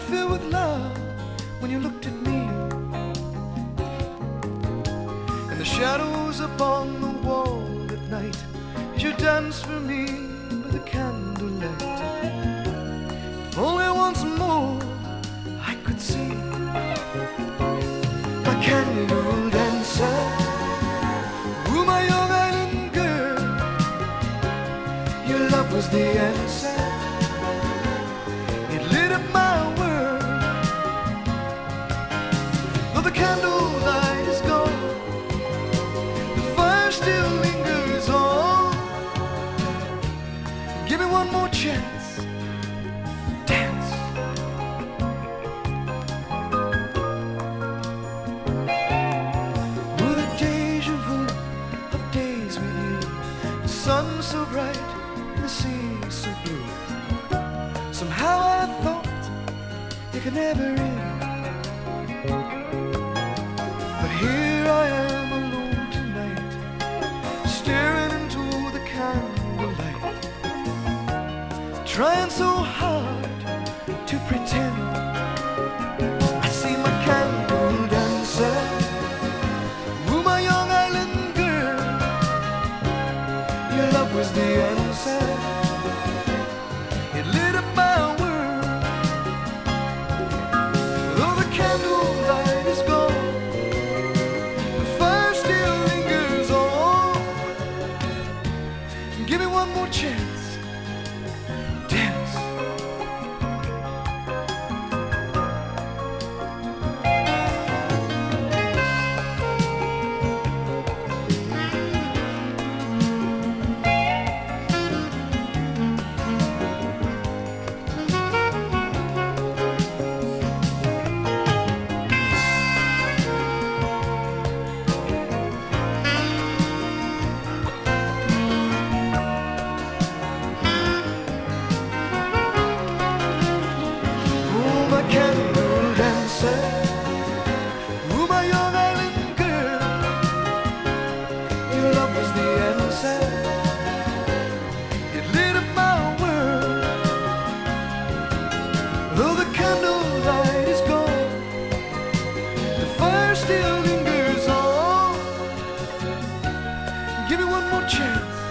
filled with love when you looked at me, and the shadows upon the wall at night as you danced for me with a candlelight. If only once more I could see my candle dancer, ooh, my young island girl. Your love was the answer. It lit up my world. Though the candlelight is gone, the fire still lingers on. Give me one more chance. Dance. With a deja vu of days with you, the sun so bright, the sea so blue. Somehow I thought it could never end, but here I am alone tonight, staring into the candlelight, trying so hard to pretend. I see my candle dancer, ooh, my young island girl. Your love was the answer. It lit up my world. Though the candlelight is gone, the fire still lingers on. Give me one more chance. Dance. Candle dancer, ooh, my young island girl. Your love was the answer. It lit up my world. Though the candlelight is gone, the fire still lingers on. Give me one more chance.